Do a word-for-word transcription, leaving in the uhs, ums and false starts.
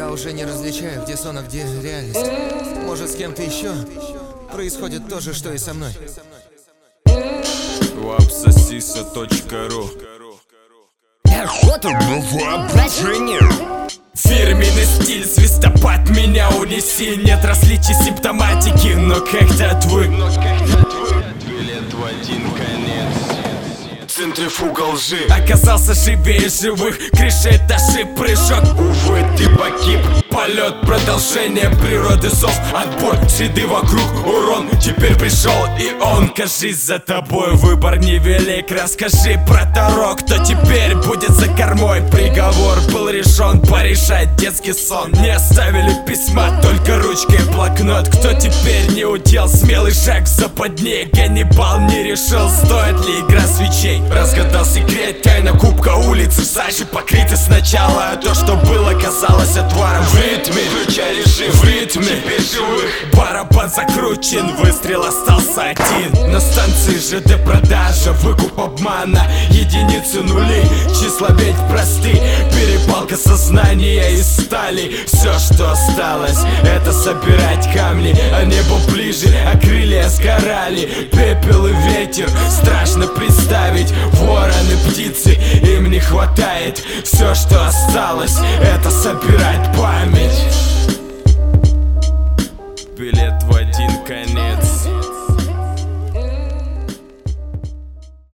Я уже не различаю, где сон, а где реальность. Может, с кем-то еще происходит то же, что и со мной. Вапсосиса точка ру. Фирменный стиль, свистопад, меня унеси. Нет различий симптоматики, но как-то отвык. Билет в один конец. Центрифуга лжи. Оказался живее живых, крыша этажи, прыжок. Увы, ты погиб. Полет, продолжение природы, зов, отбор, следы вокруг, урон. Теперь пришел и он, кажись, за тобой выбор невелик. Расскажи про Таро, кто теперь будет за кормой. Приговор был решен, порешать детский сон. Не оставили письма, только ручка и блокнот. Кто теперь не удел, смелый шаг в западне. Ганнибал не решил, стоит ли игра свечей. Разгадал секрет, тайна кубка улицы, сажи покрыты сначала. А то, что было, казалось отваром. В ритме, включай режим, в ритме теперь живых. Барабан закручен, выстрел остался один. На станции ЖД продажа, выкуп обмана, единицы нулей, числа ведь просты. Перепалка сознания из стали. Все, что осталось, это собирать камни. А небо ближе, а крылья сгорали. Пепел и ветер, страшно представить. Вороны, птицы, им не хватает. Все, что осталось, это собирать память. Билет